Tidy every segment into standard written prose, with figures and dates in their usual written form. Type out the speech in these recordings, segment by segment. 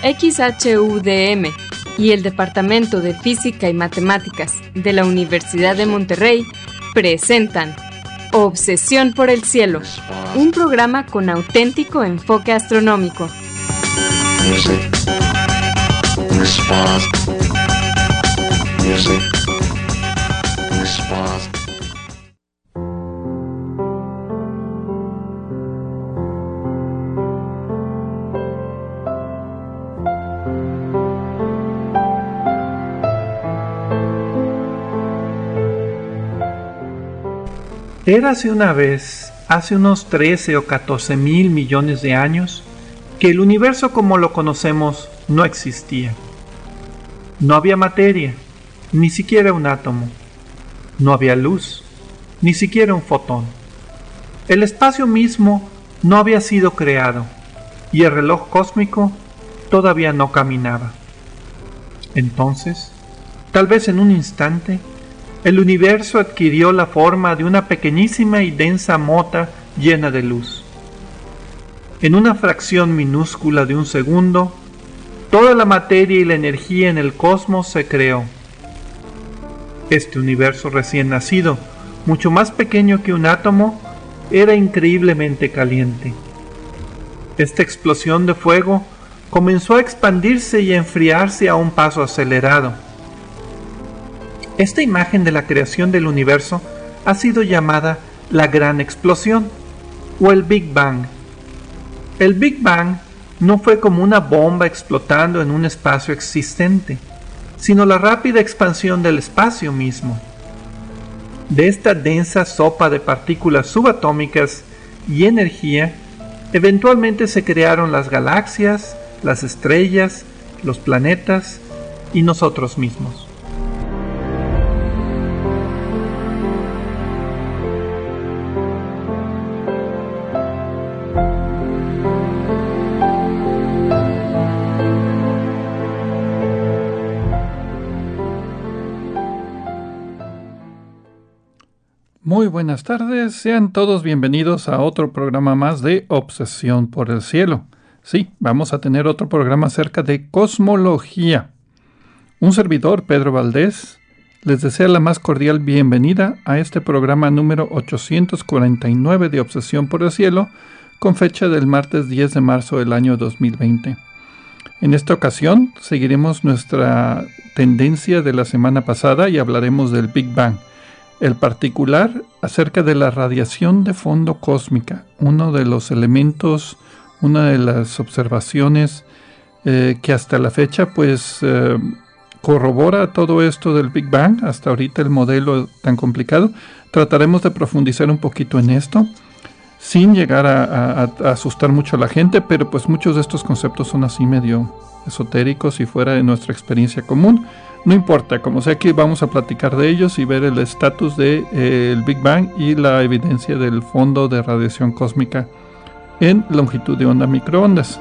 XHUDM y el Departamento de Física y Matemáticas de la Universidad de Monterrey presentan Obsesión por el Cielo, un programa con auténtico enfoque astronómico. Érase una vez, hace unos 13 o 14 mil millones de años, que el universo como lo conocemos no existía. No había materia, ni siquiera un átomo. No había luz, ni siquiera un fotón. El espacio mismo no había sido creado, y el reloj cósmico todavía no caminaba. Entonces, tal vez en un instante, el universo adquirió la forma de una pequeñísima y densa mota llena de luz. En una fracción minúscula de un segundo, toda la materia y la energía en el cosmos se creó. Este universo recién nacido, mucho más pequeño que un átomo, era increíblemente caliente. Esta explosión de fuego comenzó a expandirse y a enfriarse a un paso acelerado. Esta imagen de la creación del universo ha sido llamada la Gran Explosión o el Big Bang. El Big Bang no fue como una bomba explotando en un espacio existente, sino la rápida expansión del espacio mismo. De esta densa sopa de partículas subatómicas y energía, eventualmente se crearon las galaxias, las estrellas, los planetas y nosotros mismos. Muy buenas tardes, sean todos bienvenidos a otro programa más de Obsesión por el Cielo. Sí, vamos a tener otro programa acerca de cosmología. Un servidor, Pedro Valdés, les desea la más cordial bienvenida a este programa número 849 de Obsesión por el Cielo, con fecha del martes 10 de marzo del año 2020. En esta ocasión seguiremos nuestra tendencia de la semana pasada y hablaremos del Big Bang. El particular acerca de la radiación de fondo cósmica, uno de los elementos, una de las observaciones que hasta la fecha corrobora todo esto del Big Bang, hasta ahorita el modelo tan complicado. Trataremos de profundizar un poquito en esto, sin llegar a asustar mucho a la gente, pero pues muchos de estos conceptos son así medio esotéricos y fuera de nuestra experiencia común. No importa, como sea que vamos a platicar de ellos y ver el estatus del Big Bang y la evidencia del fondo de radiación cósmica en longitud de onda microondas.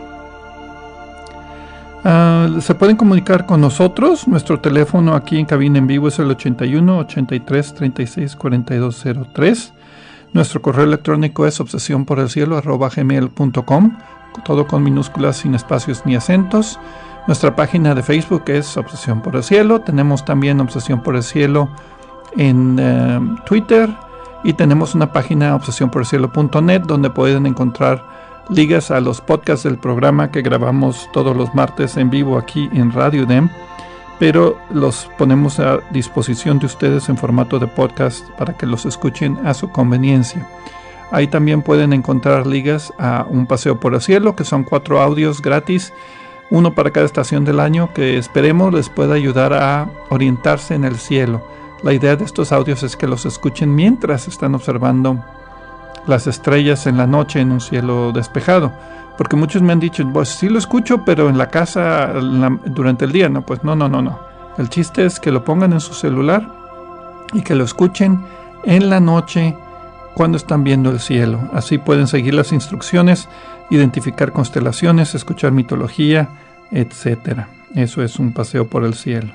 Se pueden comunicar con nosotros. Nuestro teléfono aquí en cabina en vivo es el 81 83 36 42 03. Nuestro correo electrónico es obsesionporelcielo@gmail.com, todo con minúsculas, sin espacios ni acentos. Nuestra página de Facebook es Obsesión por el Cielo. Tenemos también Obsesión por el Cielo en Twitter. Y tenemos una página obsesionporelcielo.net donde pueden encontrar ligas a los podcasts del programa que grabamos todos los martes en vivo aquí en Radio UDEM. Pero los ponemos a disposición de ustedes en formato de podcast para que los escuchen a su conveniencia. Ahí también pueden encontrar ligas a Un Paseo por el Cielo, que son 4 audios gratis, uno para cada estación del año, que esperemos les pueda ayudar a orientarse en el cielo. La idea de estos audios es que los escuchen mientras están observando las estrellas en la noche en un cielo despejado. Porque muchos me han dicho, pues sí lo escucho, pero en la casa durante el día. No, pues no. El chiste es que lo pongan en su celular y que lo escuchen en la noche cuando están viendo el cielo. Así pueden seguir las instrucciones, identificar constelaciones, escuchar mitología, etc. Eso es Un Paseo por el Cielo.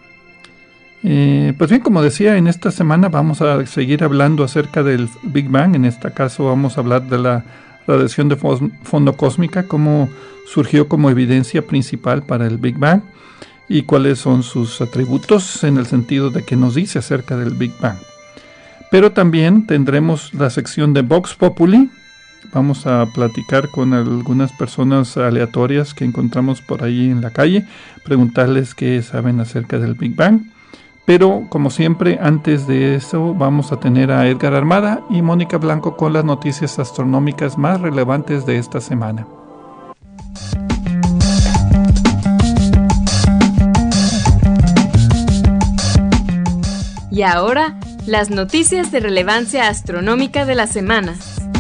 Pues bien, como decía, en esta semana vamos a seguir hablando acerca del Big Bang. En este caso vamos a hablar de la radiación de fondo cósmica, cómo surgió como evidencia principal para el Big Bang y cuáles son sus atributos en el sentido de que nos dice acerca del Big Bang. Pero también tendremos la sección de Vox Populi. Vamos a platicar con algunas personas aleatorias que encontramos por ahí en la calle, preguntarles qué saben acerca del Big Bang. Pero, como siempre, antes de eso vamos a tener a Edgar Armada y Mónica Blanco con las noticias astronómicas más relevantes de esta semana. Y ahora, las noticias de relevancia astronómica de la semana.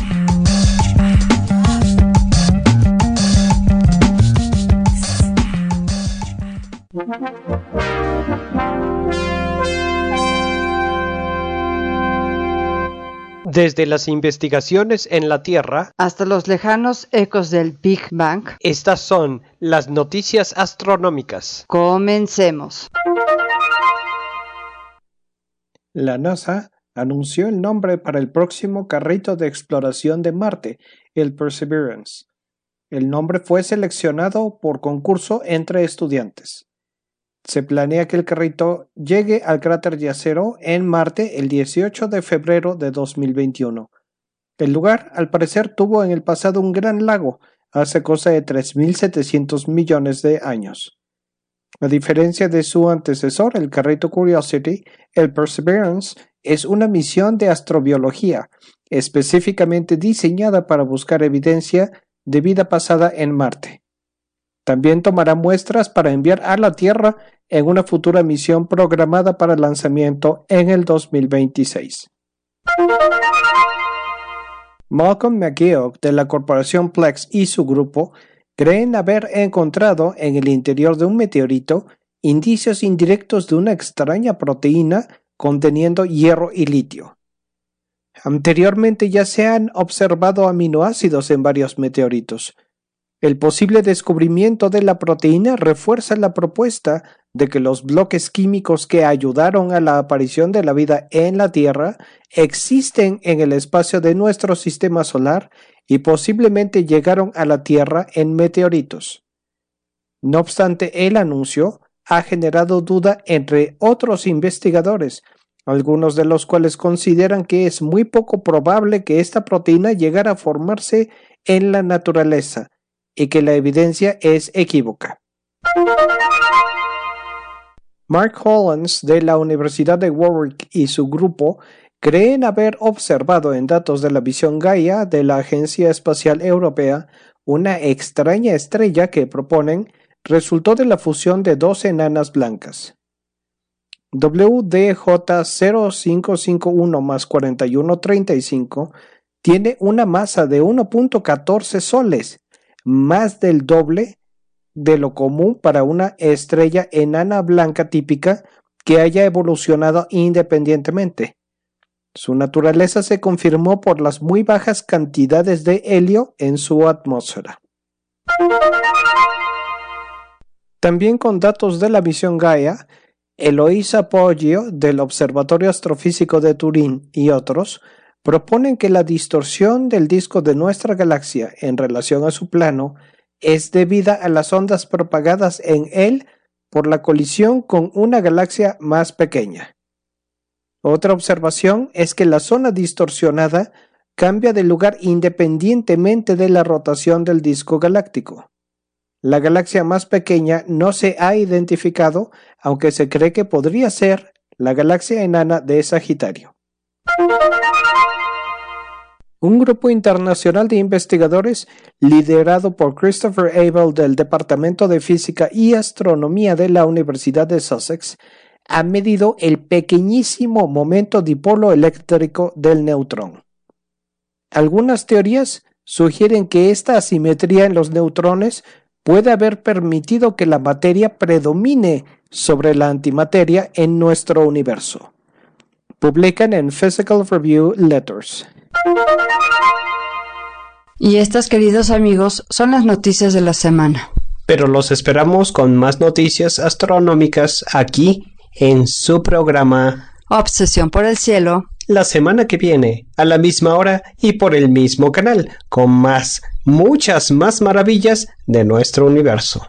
Desde las investigaciones en la Tierra hasta los lejanos ecos del Big Bang, estas son las noticias astronómicas. Comencemos. La NASA anunció el nombre para el próximo carrito de exploración de Marte, el Perseverance. El nombre fue seleccionado por concurso entre estudiantes. Se planea que el carrito llegue al cráter Jezero en Marte el 18 de febrero de 2021. El lugar, al parecer, tuvo en el pasado un gran lago, hace cosa de 3.700 millones de años. A diferencia de su antecesor, el carrito Curiosity, el Perseverance es una misión de astrobiología, específicamente diseñada para buscar evidencia de vida pasada en Marte. También tomará muestras para enviar a la Tierra en una futura misión programada para lanzamiento en el 2026. Malcolm McGeoch de la corporación Plex y su grupo creen haber encontrado en el interior de un meteorito indicios indirectos de una extraña proteína conteniendo hierro y litio. Anteriormente ya se han observado aminoácidos en varios meteoritos. El posible descubrimiento de la proteína refuerza la propuesta de que los bloques químicos que ayudaron a la aparición de la vida en la Tierra existen en el espacio de nuestro sistema solar y posiblemente llegaron a la Tierra en meteoritos. No obstante, el anuncio ha generado duda entre otros investigadores, algunos de los cuales consideran que es muy poco probable que esta proteína llegara a formarse en la naturaleza, y que la evidencia es equívoca. Mark Hollands de la Universidad de Warwick y su grupo creen haber observado en datos de la misión Gaia de la Agencia Espacial Europea una extraña estrella que proponen resultó de la fusión de dos enanas blancas. WDJ0551 más 4135 tiene una masa de 1.14 soles, más del doble de lo común para una estrella enana blanca típica que haya evolucionado independientemente. Su naturaleza se confirmó por las muy bajas cantidades de helio en su atmósfera. También con datos de la misión Gaia, Eloisa Poggio del Observatorio Astrofísico de Turín y otros proponen que la distorsión del disco de nuestra galaxia en relación a su plano es debida a las ondas propagadas en él por la colisión con una galaxia más pequeña. Otra observación es que la zona distorsionada cambia de lugar independientemente de la rotación del disco galáctico. La galaxia más pequeña no se ha identificado, aunque se cree que podría ser la galaxia enana de Sagitario. Un grupo internacional de investigadores, liderado por Christopher Abel del Departamento de Física y Astronomía de la Universidad de Sussex, ha medido el pequeñísimo momento dipolo eléctrico del neutrón. Algunas teorías sugieren que esta asimetría en los neutrones puede haber permitido que la materia predomine sobre la antimateria en nuestro universo. Publican en Physical Review Letters. Y estas, queridos amigos, son las noticias de la semana. Pero los esperamos con más noticias astronómicas aquí en su programa Obsesión por el Cielo, la semana que viene, a la misma hora y por el mismo canal, con muchas más maravillas de nuestro universo.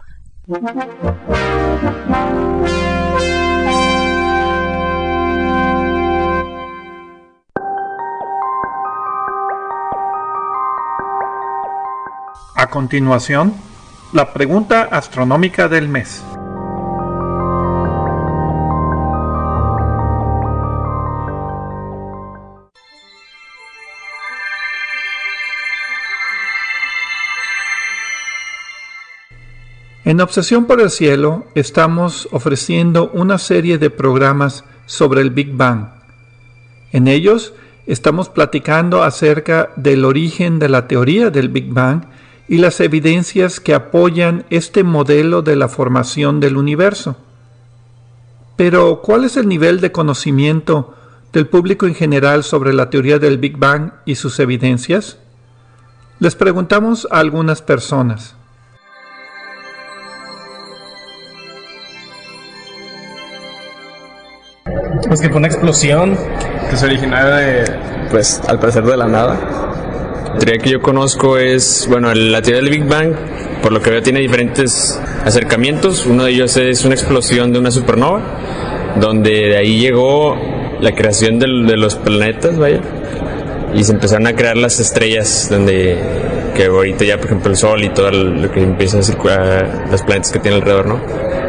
A continuación, la pregunta astronómica del mes. En Obsesión por el Cielo estamos ofreciendo una serie de programas sobre el Big Bang. En ellos estamos platicando acerca del origen de la teoría del Big Bang y las evidencias que apoyan este modelo de la formación del universo. Pero, ¿cuál es el nivel de conocimiento del público en general sobre la teoría del Big Bang y sus evidencias? Les preguntamos a algunas personas. Pues que fue una explosión que se originaba pues al parecer de la nada. La teoría que yo conozco es, la teoría del Big Bang, por lo que veo tiene diferentes acercamientos. Uno de ellos es una explosión de una supernova, donde de ahí llegó la creación de los planetas, y se empezaron a crear las estrellas, que ahorita ya, por ejemplo, el Sol y todo lo que empieza a circular, los planetas que tiene alrededor,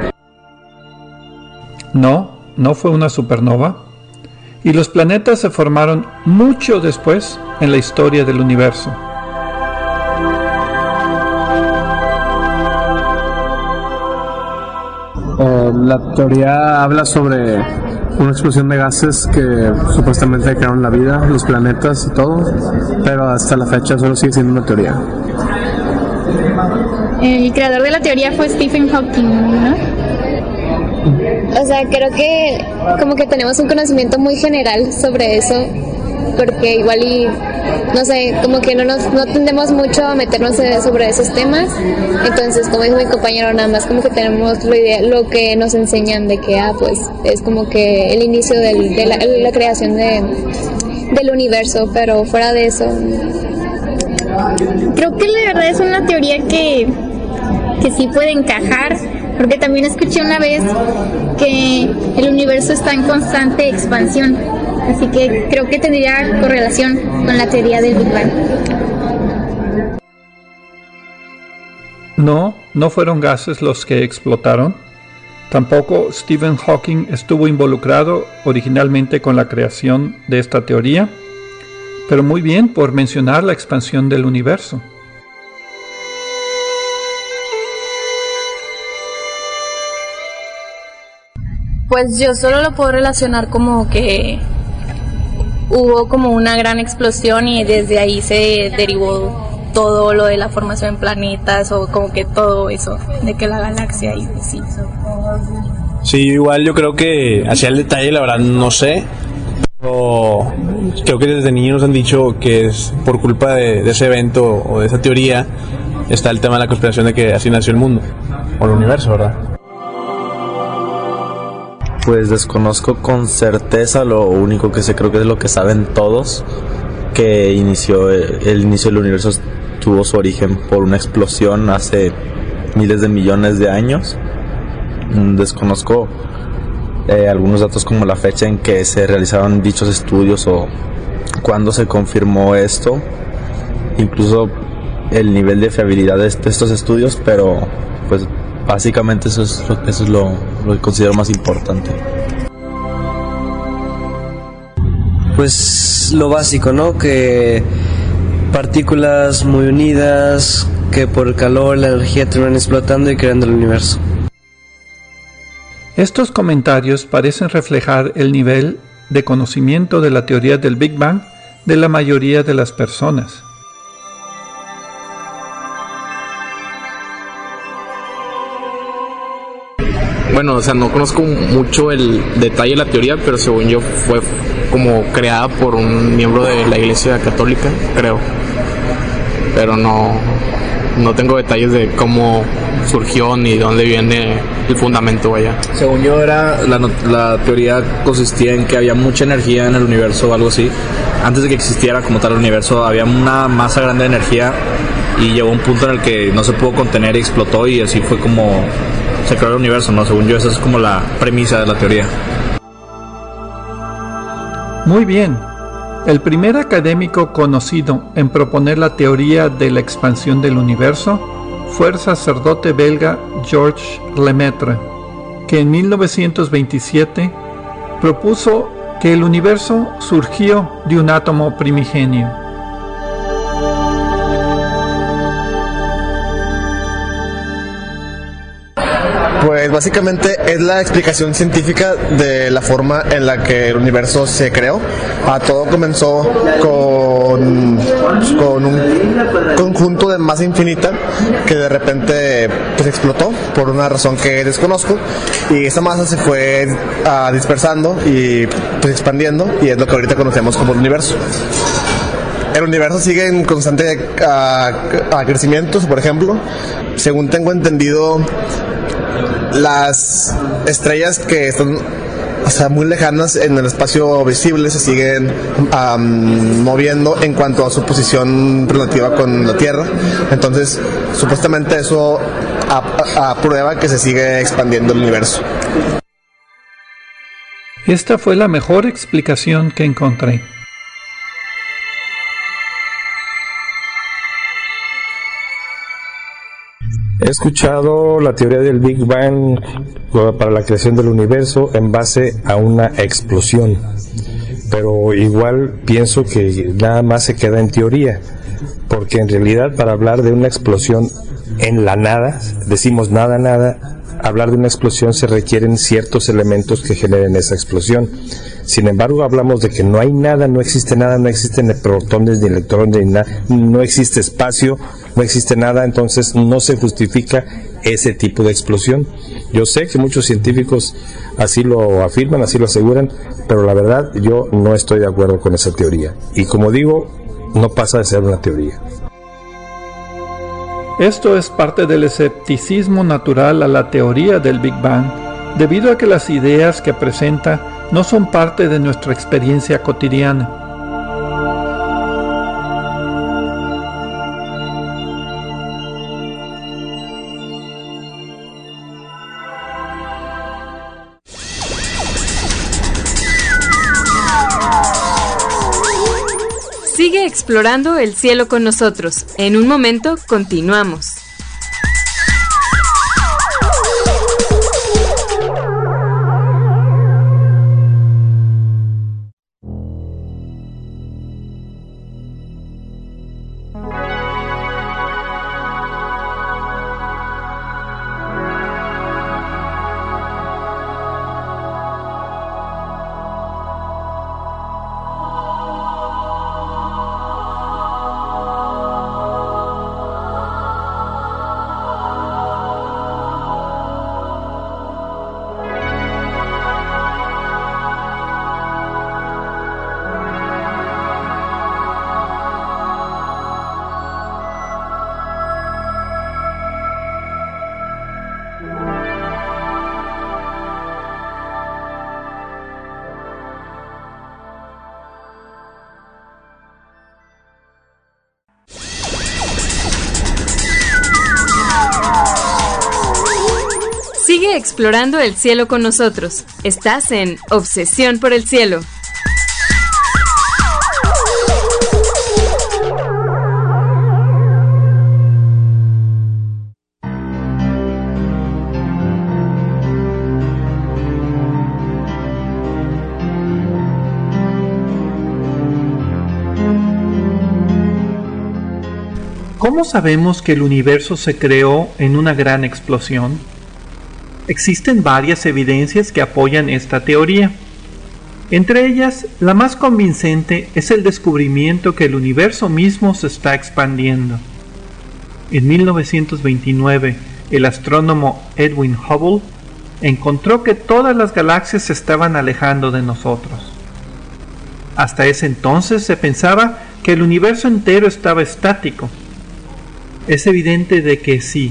¿no? No fue una supernova. Y los planetas se formaron mucho después en la historia del universo. La teoría habla sobre una explosión de gases que supuestamente crearon la vida, los planetas y todo, pero hasta la fecha solo sigue siendo una teoría. El creador de la teoría fue Stephen Hawking, ¿no? O sea, creo que como que tenemos un conocimiento muy general sobre eso, porque igual y, no sé, como que no tendemos mucho a meternos sobre esos temas. Entonces, como dijo mi compañero, nada más como que tenemos lo que nos enseñan de que, pues, es como que el inicio de la creación del universo, pero fuera de eso. Creo que la verdad es una teoría que sí puede encajar, porque también escuché una vez que el universo está en constante expansión, así que creo que tendría correlación con la teoría del Big Bang. No fueron gases los que explotaron. Tampoco Stephen Hawking estuvo involucrado originalmente con la creación de esta teoría, pero muy bien por mencionar la expansión del universo. Pues yo solo lo puedo relacionar como que hubo como una gran explosión y desde ahí se derivó todo lo de la formación de planetas o como que todo eso, de que la galaxia y sí. Sí, igual yo creo que hacia el detalle la verdad no sé, pero creo que desde niños nos han dicho que es por culpa de ese evento o de esa teoría está el tema de la conspiración de que así nació el mundo o el universo, ¿verdad? Pues desconozco con certeza, lo único que sé creo que es lo que saben todos, que el inicio del universo tuvo su origen por una explosión hace miles de millones de años. Desconozco algunos datos como la fecha en que se realizaron dichos estudios o cuándo se confirmó esto, incluso el nivel de fiabilidad de estos estudios, pero pues básicamente eso es lo que considero más importante. Pues lo básico, ¿no? Que partículas muy unidas, que por el calor, la energía terminan explotando y creando el universo. Estos comentarios parecen reflejar el nivel de conocimiento de la teoría del Big Bang de la mayoría de las personas. Bueno, o sea, no conozco mucho el detalle de la teoría, pero según yo fue como creada por un miembro de la Iglesia Católica, creo. Pero no tengo detalles de cómo surgió ni de dónde viene el fundamento allá. Según yo la teoría consistía en que había mucha energía en el universo o algo así. Antes de que existiera como tal el universo había una masa grande de energía y llegó un punto en el que no se pudo contener y explotó, y así fue como se creó el universo, ¿no? Según yo esa es como la premisa de la teoría. Muy bien. El primer académico conocido en proponer la teoría de la expansión del universo fue el sacerdote belga Georges Lemaitre, que en 1927 propuso que el universo surgió de un átomo primigenio. Pues básicamente es la explicación científica de la forma en la que el universo se creó. Todo comenzó con un conjunto de masa infinita que de repente pues explotó por una razón que desconozco, y esa masa se fue dispersando y pues expandiendo, y es lo que ahorita conocemos como el universo. El universo sigue en constante crecimiento. Por ejemplo, según tengo entendido, las estrellas que están muy lejanas en el espacio visible se siguen moviendo en cuanto a su posición relativa con la Tierra. Entonces, supuestamente eso prueba que se sigue expandiendo el universo. Esta fue la mejor explicación que encontré. He escuchado la teoría del Big Bang para la creación del universo en base a una explosión, pero igual pienso que nada más se queda en teoría, porque en realidad para hablar de una explosión en la nada, decimos nada, hablar de una explosión se requieren ciertos elementos que generen esa explosión. Sin embargo, hablamos de que no hay nada, no existe nada, no existen ni protones ni electrones ni nada, no existe espacio, no existe nada, entonces no se justifica ese tipo de explosión. Yo sé que muchos científicos así lo afirman, así lo aseguran, pero la verdad yo no estoy de acuerdo con esa teoría. Y como digo, no pasa de ser una teoría. Esto es parte del escepticismo natural a la teoría del Big Bang, debido a que las ideas que presenta no son parte de nuestra experiencia cotidiana. Sigue explorando el cielo con nosotros. En un momento continuamos. Sigue explorando el cielo con nosotros. Estás en Obsesión por el Cielo. ¿Cómo sabemos que el universo se creó en una gran explosión? Existen varias evidencias que apoyan esta teoría. Entre ellas, la más convincente es el descubrimiento que el universo mismo se está expandiendo. En 1929, el astrónomo Edwin Hubble encontró que todas las galaxias se estaban alejando de nosotros. Hasta ese entonces se pensaba que el universo entero estaba estático. Es evidente de que si,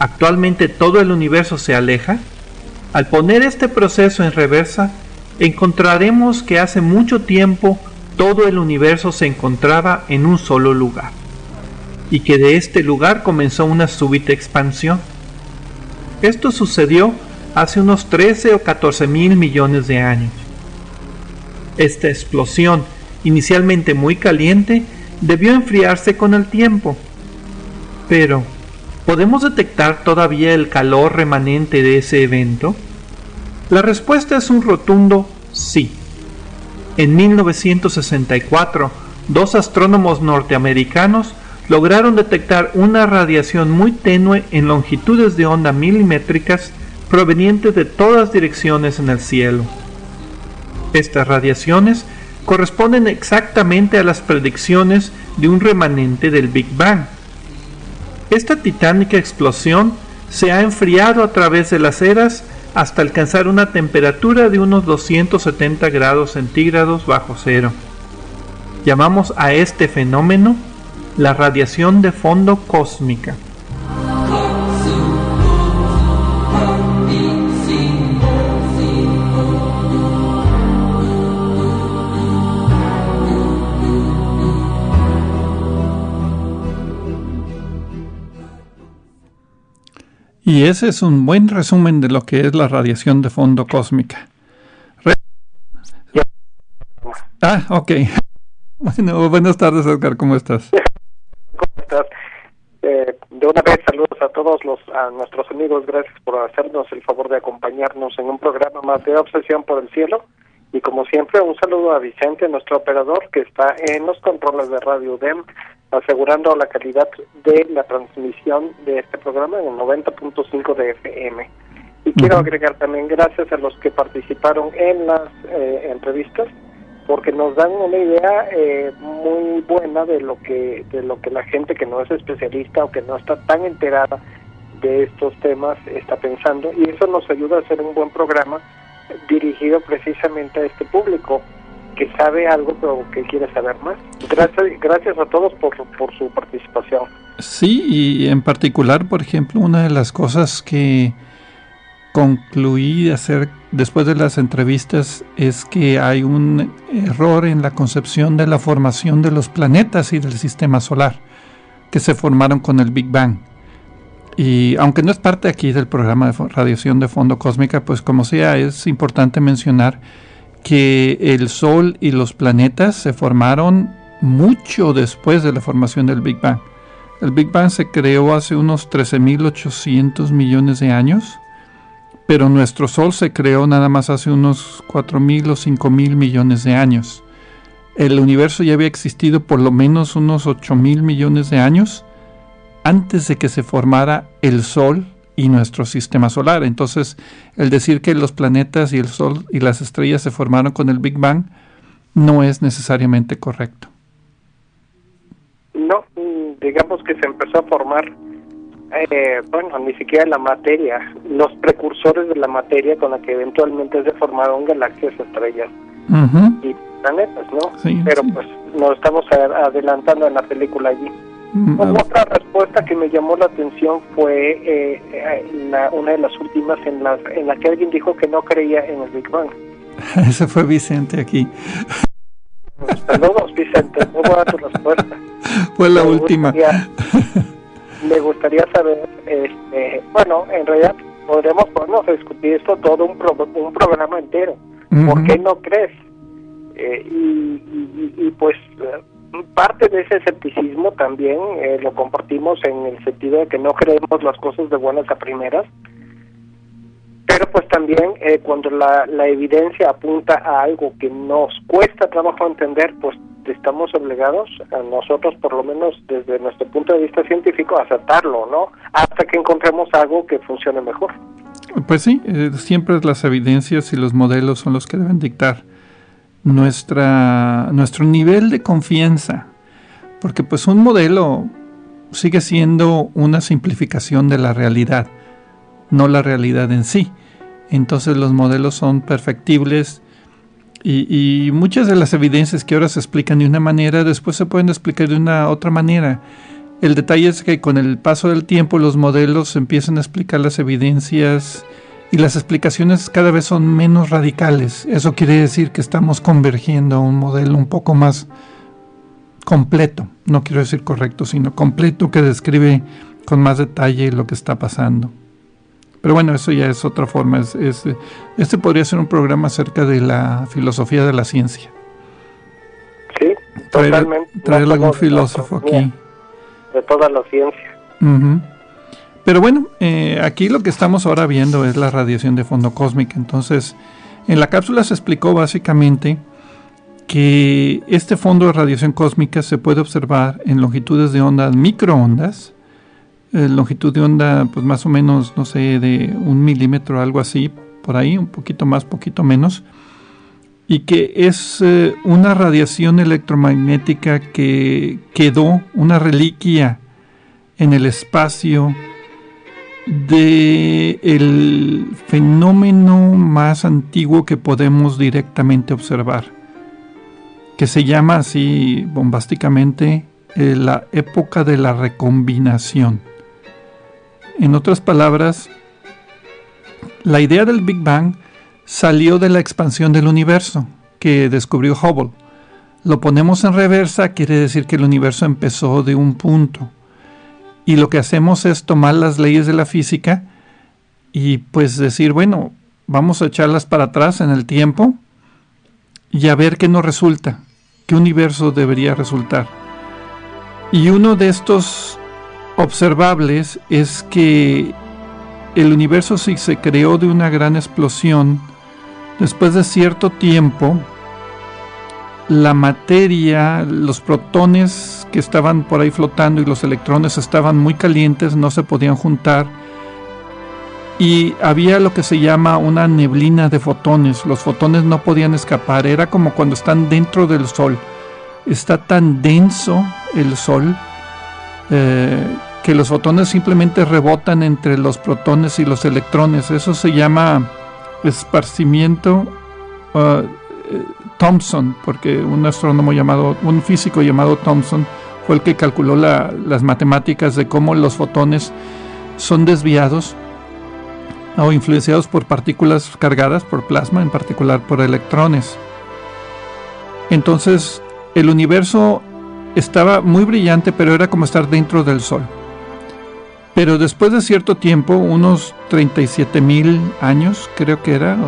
actualmente todo el universo se aleja, al poner este proceso en reversa, encontraremos que hace mucho tiempo todo el universo se encontraba en un solo lugar, y que de este lugar comenzó una súbita expansión. Esto sucedió hace unos 13 o 14 mil millones de años. Esta explosión, inicialmente muy caliente, debió enfriarse con el tiempo. Pero, ¿podemos detectar todavía el calor remanente de ese evento? La respuesta es un rotundo sí. En 1964, dos astrónomos norteamericanos lograron detectar una radiación muy tenue en longitudes de onda milimétricas provenientes de todas direcciones en el cielo. Estas radiaciones corresponden exactamente a las predicciones de un remanente del Big Bang. Esta titánica explosión se ha enfriado a través de las eras hasta alcanzar una temperatura de unos 270 grados centígrados bajo cero. Llamamos a este fenómeno la radiación de fondo cósmica. Y ese es un buen resumen de lo que es la radiación de fondo cósmica. Ok. Bueno, buenas tardes, Edgar, ¿cómo estás? ¿Cómo estás? De una vez, saludos a todos a nuestros amigos, gracias por hacernos el favor de acompañarnos en un programa más de Obsesión por el Cielo. Y como siempre, un saludo a Vicente, nuestro operador, que está en los controles de Radio UDEM, asegurando la calidad de la transmisión de este programa en el 90.5 de FM. Y quiero agregar también gracias a los que participaron en las entrevistas, porque nos dan una idea muy buena de lo que la gente que no es especialista o que no está tan enterada de estos temas está pensando, y eso nos ayuda a hacer un buen programa dirigido precisamente a este público que sabe algo pero que quiere saber más. Gracias a todos por su participación. Sí, y en particular, por ejemplo, una de las cosas que concluí de hacer después de las entrevistas es que hay un error en la concepción de la formación de los planetas y del sistema solar, que se formaron con el Big Bang. Y aunque no es parte aquí del programa de radiación de fondo cósmica, pues como sea, es importante mencionar que el Sol y los planetas se formaron mucho después de la formación del Big Bang. El Big Bang se creó hace unos 13.800 millones de años, pero nuestro Sol se creó nada más hace unos 4.000 o 5.000 millones de años. El universo ya había existido por lo menos unos 8.000 millones de años antes de que se formara el Sol y nuestro sistema solar. Entonces, el decir que los planetas y el Sol y las estrellas se formaron con el Big Bang no es necesariamente correcto. No, digamos que se empezó a formar, ni siquiera la materia, los precursores de la materia con la que eventualmente se formaron galaxias, estrellas y planetas, ¿no? Sí, pero sí, pues nos estamos adelantando en la película allí. Otra respuesta que me llamó la atención fue una de las últimas en la que alguien dijo que no creía en el Big Bang. Ese fue Vicente aquí. Saludos, Vicente, muy buena tu respuesta. Fue la última. Me gustaría saber, en realidad podremos ponernos a discutir esto todo un programa entero. ¿Por qué no crees? Y pues parte de ese escepticismo también lo compartimos en el sentido de que no creemos las cosas de buenas a primeras, pero pues también cuando la evidencia apunta a algo que nos cuesta trabajo entender, pues estamos obligados a nosotros, por lo menos desde nuestro punto de vista científico, a aceptarlo, ¿no? Hasta que encontremos algo que funcione mejor. Pues sí, siempre las evidencias y los modelos son los que deben dictar nuestro nivel de confianza, porque pues un modelo sigue siendo una simplificación de la realidad, no la realidad en sí. Entonces los modelos son perfectibles y muchas de las evidencias que ahora se explican de una manera después se pueden explicar de una otra manera, El detalle es que con el paso del tiempo los modelos empiezan a explicar las evidencias y las explicaciones cada vez son menos radicales. Eso quiere decir que estamos convergiendo a un modelo un poco más completo, no quiero decir correcto, sino completo, que describe con más detalle lo que está pasando. Pero bueno, eso ya es otra forma. Este podría ser un programa acerca de la filosofía de la ciencia. Sí, totalmente. Traer algún filósofo aquí. De toda la ciencia. Uh-huh. Pero bueno, aquí lo que estamos ahora viendo es la radiación de fondo cósmica. Entonces, en la cápsula se explicó básicamente que este fondo de radiación cósmica se puede observar en longitudes de onda microondas, longitud de onda pues más o menos, no sé, de 1 milímetro, algo así, por ahí, un poquito más, poquito menos, y que es una radiación electromagnética que quedó, una reliquia en el espacio de el fenómeno más antiguo que podemos directamente observar, que se llama así bombásticamente la época de la recombinación. En otras palabras, la idea del Big Bang salió de la expansión del universo que descubrió Hubble. Lo ponemos en reversa, quiere decir que el universo empezó de un punto. Y lo que hacemos es tomar las leyes de la física y pues decir, bueno, vamos a echarlas para atrás en el tiempo y a ver qué nos resulta, qué universo debería resultar. Y uno de estos observables es que el universo, si se creó de una gran explosión, después de cierto tiempo, la materia, los protones que estaban por ahí flotando y los electrones estaban muy calientes, no se podían juntar, y había lo que se llama una neblina de fotones. Los fotones no podían escapar, era como cuando están dentro del Sol. Está tan denso el Sol que los fotones simplemente rebotan entre los protones y los electrones. Eso se llama esparcimiento Thomson, porque un físico llamado Thomson fue el que calculó las matemáticas de cómo los fotones son desviados o influenciados por partículas cargadas, por plasma, en particular por electrones. Entonces, el universo estaba muy brillante, pero era como estar dentro del Sol. Pero después de cierto tiempo, unos 37,000 años, creo que era,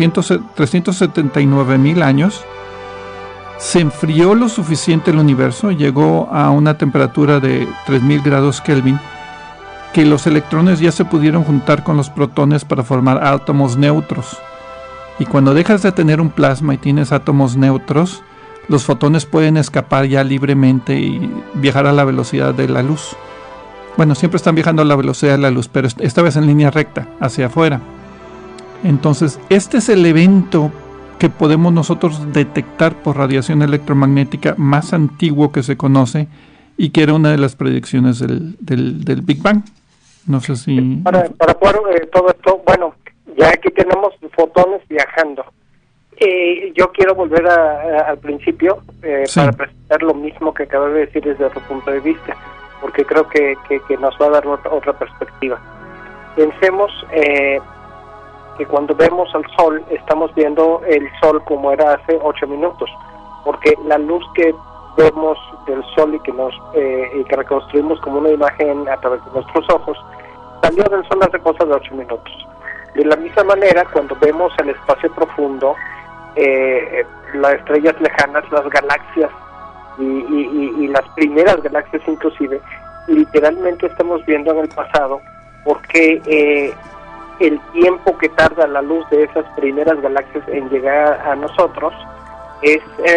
379,000 años, se enfrió lo suficiente el universo, llegó a una temperatura de 3,000 grados Kelvin, que los electrones ya se pudieron juntar con los protones para formar átomos neutros. Y cuando dejas de tener un plasma y tienes átomos neutros, los fotones pueden escapar ya libremente y viajar a la velocidad de la luz. Bueno, siempre están viajando a la velocidad de la luz, pero esta vez en línea recta, hacia afuera. Entonces, este es el evento que podemos nosotros detectar por radiación electromagnética más antiguo que se conoce y que era una de las predicciones del Big Bang. No sé si... Para poder todo esto, bueno, ya aquí tenemos fotones viajando. Yo quiero volver al principio sí, para presentar lo mismo que acabo de decir desde otro punto de vista, porque creo que nos va a dar otra perspectiva. Pensemos que cuando vemos al Sol, estamos viendo el Sol como era hace 8 minutos, porque la luz que vemos del Sol y que reconstruimos como una imagen a través de nuestros ojos, salió del Sol hace cosa de 8 minutos. De la misma manera, cuando vemos el espacio profundo, las estrellas lejanas, las galaxias y las primeras galaxias inclusive, literalmente estamos viendo en el pasado, porque el tiempo que tarda la luz de esas primeras galaxias en llegar a nosotros es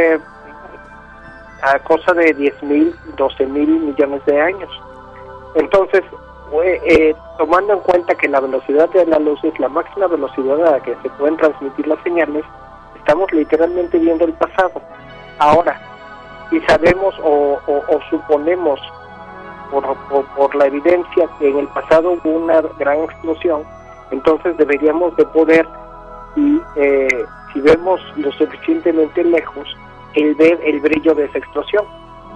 a cosa de 10,000, 12,000 millones de años. Entonces, tomando en cuenta que la velocidad de la luz es la máxima velocidad a la que se pueden transmitir las señales, estamos literalmente viendo el pasado. Ahora, si sabemos o suponemos por la evidencia que en el pasado hubo una gran explosión, entonces deberíamos de poder, si vemos lo suficientemente lejos, ver el brillo de esa explosión.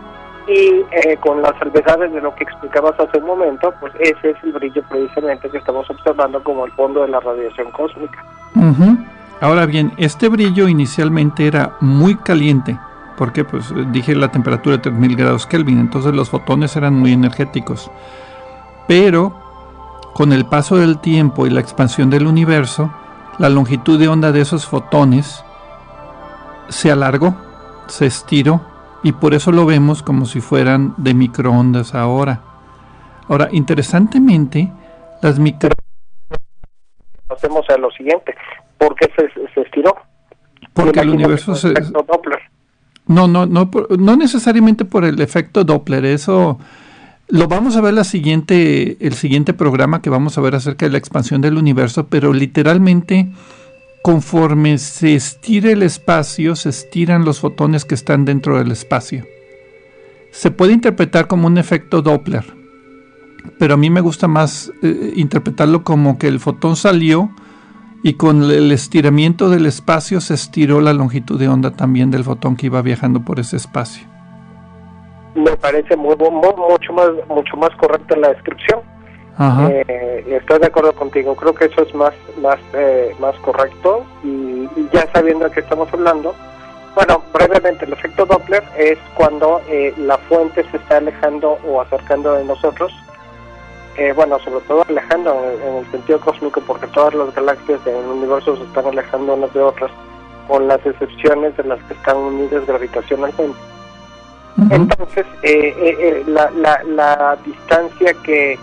y con las salvedades de lo que explicabas hace un momento, pues ese es el brillo precisamente que estamos observando como el fondo de la radiación cósmica. Ahora bien, este brillo inicialmente era muy caliente, porque pues dije la temperatura de 3000 grados Kelvin, entonces los fotones eran muy energéticos, pero con el paso del tiempo y la expansión del universo, la longitud de onda de esos fotones se alargó, se estiró, y por eso lo vemos como si fueran de microondas ahora. Ahora, interesantemente, las hacemos a lo siguiente, ¿por qué se estiró? Porque el universo se... Doppler. No necesariamente por el efecto Doppler, eso lo vamos a ver el siguiente programa que vamos a ver acerca de la expansión del universo, pero literalmente conforme se estira el espacio, se estiran los fotones que están dentro del espacio. Se puede interpretar como un efecto Doppler, pero a mí me gusta más interpretarlo como que el fotón salió y con el estiramiento del espacio se estiró la longitud de onda también del fotón que iba viajando por ese espacio. Me parece mucho más correcta la descripción. Estoy de acuerdo contigo, creo que eso es más correcto, y ya sabiendo de qué estamos hablando, bueno, brevemente, el efecto Doppler es cuando la fuente se está alejando o acercando de nosotros, sobre todo alejando en el sentido cósmico, porque todas las galaxias del universo se están alejando unas de otras, con las excepciones de las que están unidas gravitacionalmente. Entonces, la distancia que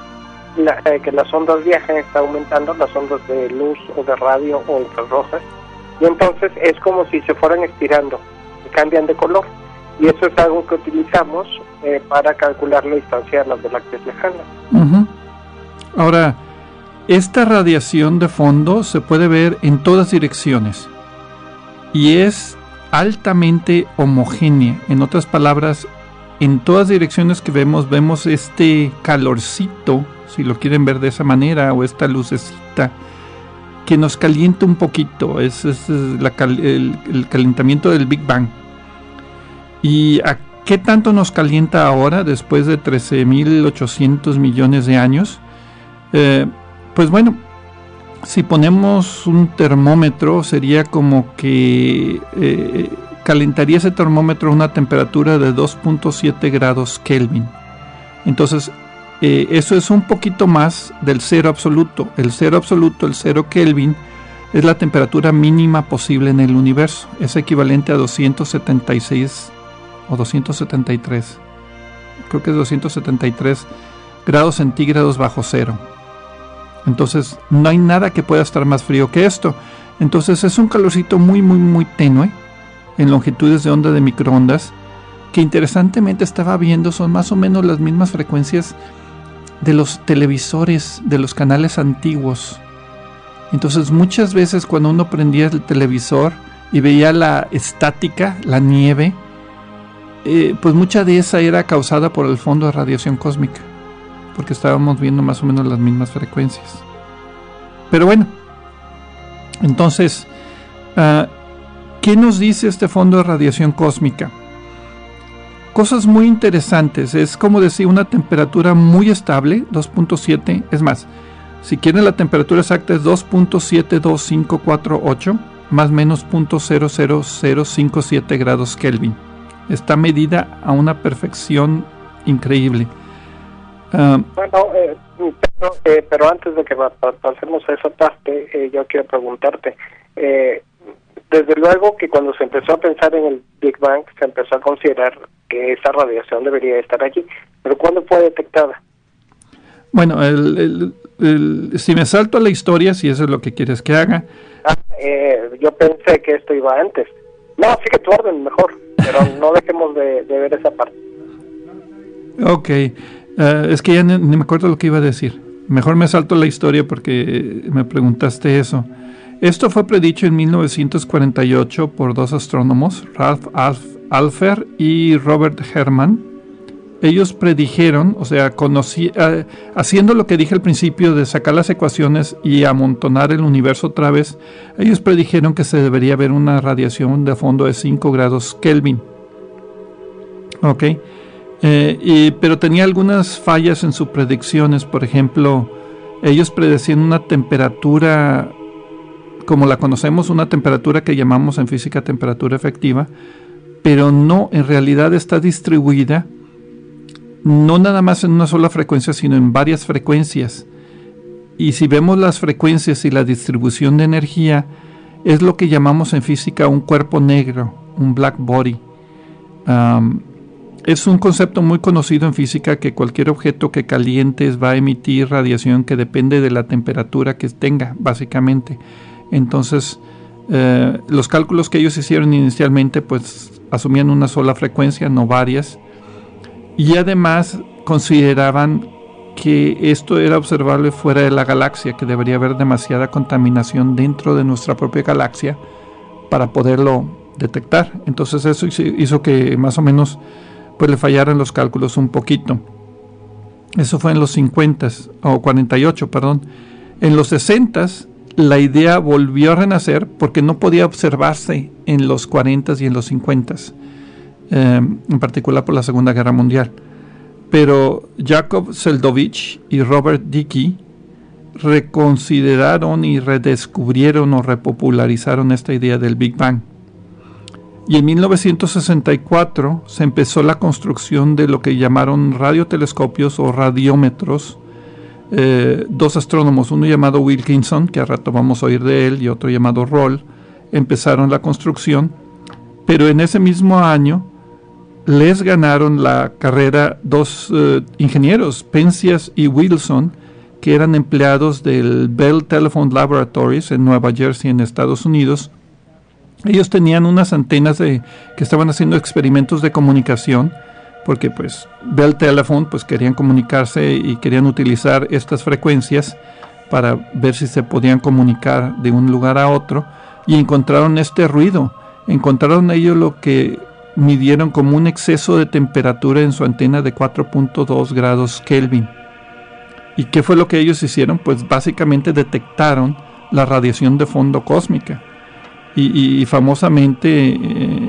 las ondas viajan está aumentando, las ondas de luz o de radio o infrarrojas, y entonces es como si se fueran estirando y cambian de color, y eso es algo que utilizamos para calcular la distancia de las galaxias lejanas. Ahora, esta radiación de fondo se puede ver en todas direcciones y es altamente homogénea. En otras palabras, en todas direcciones que vemos este calorcito, si lo quieren ver de esa manera, o esta lucecita que nos calienta un poquito. Es el calentamiento del Big Bang. ¿Y a qué tanto nos calienta ahora, después de 13.800 millones de años? Pues bueno, si ponemos un termómetro, sería como que calentaría ese termómetro a una temperatura de 2.7 grados Kelvin. Entonces, eso es un poquito más del cero absoluto. El cero absoluto, el 0 Kelvin, es la temperatura mínima posible en el universo. Es equivalente a 276 o 273. Creo que es 273 grados centígrados bajo cero. Entonces, no hay nada que pueda estar más frío que esto. Entonces, es un calorcito muy, muy, muy tenue, en longitudes de onda de microondas, que interesantemente estaba viendo son más o menos las mismas frecuencias de los televisores, de los canales antiguos. Entonces muchas veces cuando uno prendía el televisor y veía la estática, la nieve, pues mucha de esa era causada por el fondo de radiación cósmica, porque estábamos viendo más o menos las mismas frecuencias. Pero bueno, entonces, ¿qué nos dice este fondo de radiación cósmica? Cosas muy interesantes. Es como decir, una temperatura muy estable, 2.7. Es más, si quieren la temperatura exacta es 2.72548 más menos 0.00057 grados Kelvin. Está medida a una perfección increíble. Pero antes de que pasemos a esa parte, yo quiero preguntarte, desde luego que cuando se empezó a pensar en el Big Bang, se empezó a considerar que esa radiación debería estar allí, pero ¿cuándo fue detectada? Bueno, si me salto a la historia, si eso es lo que quieres que haga. Yo pensé que esto iba antes. No, sigue tu orden mejor, pero no dejemos de ver esa parte. Ok, es que ya ni me acuerdo lo que iba a decir. Mejor me salto la historia porque me preguntaste eso. Esto fue predicho en 1948 por dos astrónomos, Ralph Alpher y Robert Herman. Ellos predijeron, o sea, haciendo lo que dije al principio de sacar las ecuaciones y amontonar el universo otra vez, ellos predijeron que se debería ver una radiación de fondo de 5 grados Kelvin. Ok, Pero tenía algunas fallas en sus predicciones. Por ejemplo, ellos predecían una temperatura, como la conocemos, una temperatura que llamamos en física temperatura efectiva, pero no, en realidad está distribuida no nada más en una sola frecuencia, sino en varias frecuencias. Y si vemos las frecuencias y la distribución de energía, es lo que llamamos en física un cuerpo negro, un black body. Es un concepto muy conocido en física, que cualquier objeto que calientes va a emitir radiación que depende de la temperatura que tenga, básicamente. Entonces, los cálculos que ellos hicieron inicialmente, pues asumían una sola frecuencia, no varias. Y además consideraban que esto era observable fuera de la galaxia, que debería haber demasiada contaminación dentro de nuestra propia galaxia para poderlo detectar. Entonces eso hizo que más o menos pues le fallaran los cálculos un poquito. Eso fue en los 50s, o 48, perdón. En los 60s la idea volvió a renacer porque no podía observarse en los 40s y en los 50s, en particular por la Segunda Guerra Mundial. Pero Jakub Seldovich y Robert Dicke reconsideraron y redescubrieron o repopularizaron esta idea del Big Bang. Y en 1964 se empezó la construcción de lo que llamaron radiotelescopios o radiómetros. Dos astrónomos, uno llamado Wilkinson, que a rato vamos a oír de él, y otro llamado Roll, empezaron la construcción. Pero en ese mismo año les ganaron la carrera dos ingenieros, Penzias y Wilson, que eran empleados del Bell Telephone Laboratories en Nueva Jersey, en Estados Unidos. Ellos tenían unas antenas que estaban haciendo experimentos de comunicación, porque pues Bell Telephone pues querían comunicarse y querían utilizar estas frecuencias para ver si se podían comunicar de un lugar a otro, y encontraron este ruido. Encontraron ellos lo que midieron como un exceso de temperatura en su antena de 4.2 grados Kelvin. ¿Y qué fue lo que ellos hicieron? Pues básicamente detectaron la radiación de fondo cósmica. Y famosamente,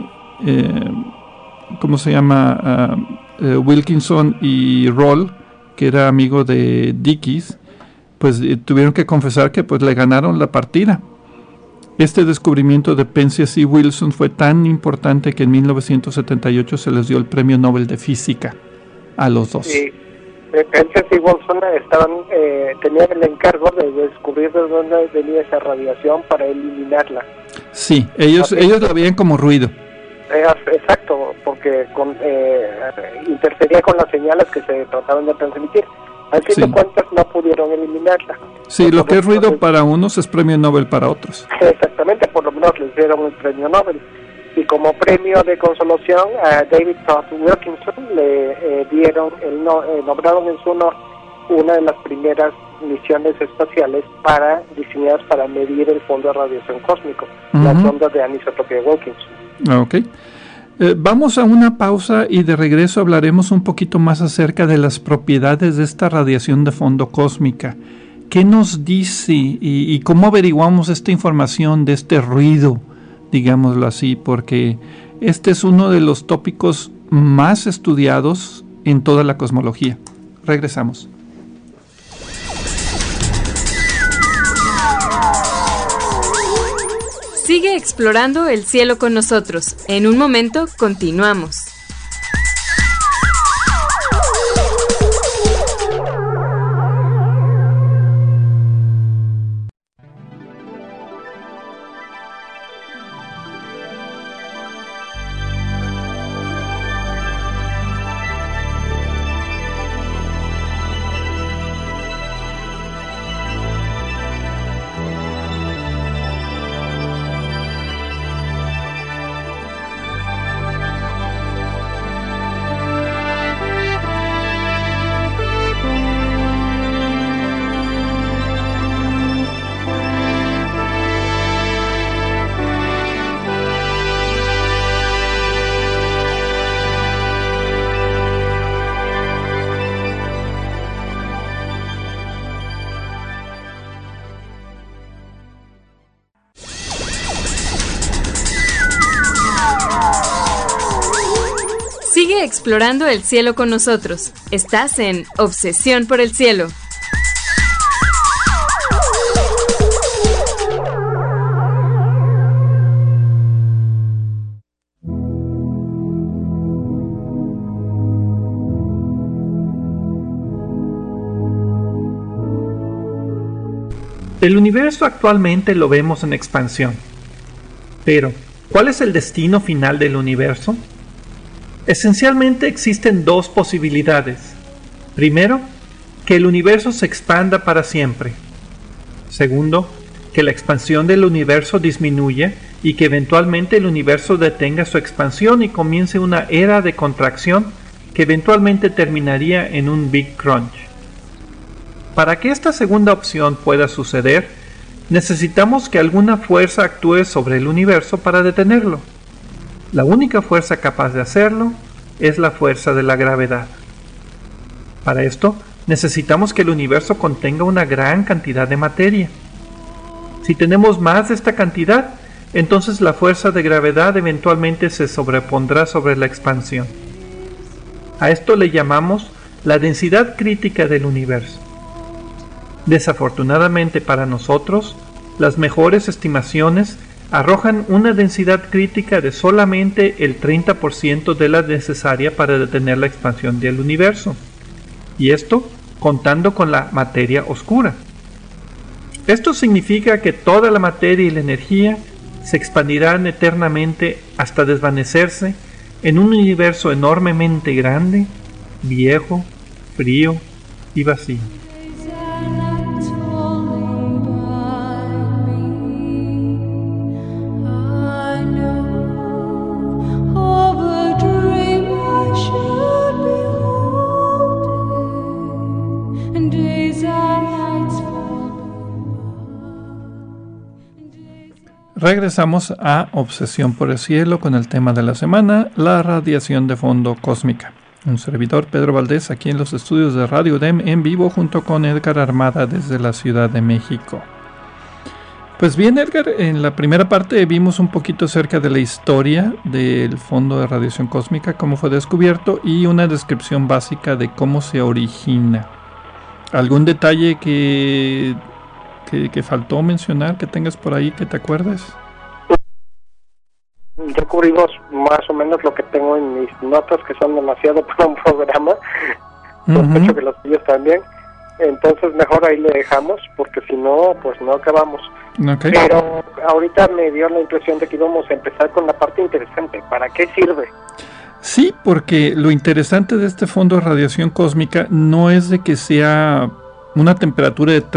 ¿cómo se llama? Wilkinson y Roll, que era amigo de Dicke, pues tuvieron que confesar que pues le ganaron la partida. Este descubrimiento de Penzias y Wilson fue tan importante que en 1978 se les dio el Premio Nobel de Física a los dos. Sí, Penzias y Wilson tenían el encargo de descubrir de dónde venía esa radiación para eliminarla. Sí, ellos la veían como ruido. Exacto, porque interfería con las señales que se trataban de transmitir. Al fin de cuentas no pudieron eliminarla. Sí, lo que es ruido para unos es premio Nobel para otros. Exactamente, por lo menos les dieron el premio Nobel. Y como premio de consolación a David Todd Wilkinson le nombraron en su honor una de las primeras misiones espaciales diseñadas para medir el fondo de radiación cósmico, las ondas de anisotropía de Wilkinson. Ok. Vamos a una pausa y de regreso hablaremos un poquito más acerca de las propiedades de esta radiación de fondo cósmica. ¿Qué nos dice y cómo averiguamos esta información de este ruido, digámoslo así? Porque este es uno de los tópicos más estudiados en toda la cosmología. Regresamos. Sigue explorando el cielo con nosotros. En un momento continuamos. explorando el cielo con nosotros. Estás en Obsesión por el Cielo. El universo actualmente lo vemos en expansión. Pero, ¿cuál es el destino final del universo? Esencialmente existen dos posibilidades. Primero, que el universo se expanda para siempre. Segundo, que la expansión del universo disminuya y que eventualmente el universo detenga su expansión y comience una era de contracción que eventualmente terminaría en un Big Crunch. Para que esta segunda opción pueda suceder, necesitamos que alguna fuerza actúe sobre el universo para detenerlo. La única fuerza capaz de hacerlo es la fuerza de la gravedad. Para esto, necesitamos que el universo contenga una gran cantidad de materia. Si tenemos más de esta cantidad, entonces la fuerza de gravedad eventualmente se sobrepondrá sobre la expansión. A esto le llamamos la densidad crítica del universo. Desafortunadamente para nosotros, las mejores estimaciones arrojan una densidad crítica de solamente el 30% de la necesaria para detener la expansión del universo, y esto contando con la materia oscura. Esto significa que toda la materia y la energía se expandirán eternamente hasta desvanecerse en un universo enormemente grande, viejo, frío y vacío. Regresamos a Obsesión por el Cielo con el tema de la semana, la radiación de fondo cósmica. Un servidor, Pedro Valdés, aquí en los estudios de Radio UDEM en vivo junto con Edgar Armada desde la Ciudad de México. Pues bien, Edgar, en la primera parte vimos un poquito acerca de la historia del fondo de radiación cósmica, cómo fue descubierto y una descripción básica de cómo se origina. ¿Algún detalle que faltó mencionar, que tengas por ahí, que te acuerdes? Ya cubrimos más o menos lo que tengo en mis notas, que son demasiado para un programa. Sospecho que los tuyos también. Entonces mejor ahí le dejamos, porque si no, pues no acabamos. Okay. Pero ahorita me dio la impresión de que íbamos a empezar con la parte interesante. ¿Para qué sirve? Sí, porque lo interesante de este fondo de radiación cósmica no es de que sea una temperatura de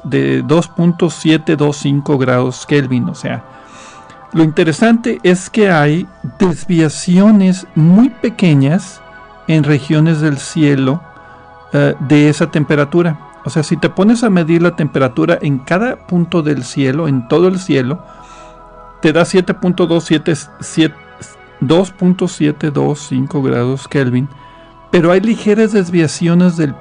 2.725 grados Kelvin, o sea, lo interesante es que hay desviaciones muy pequeñas en regiones del cielo de esa temperatura. O sea, si te pones a medir la temperatura en cada punto del cielo, en todo el cielo, te da 2.725 grados Kelvin, pero hay ligeras desviaciones del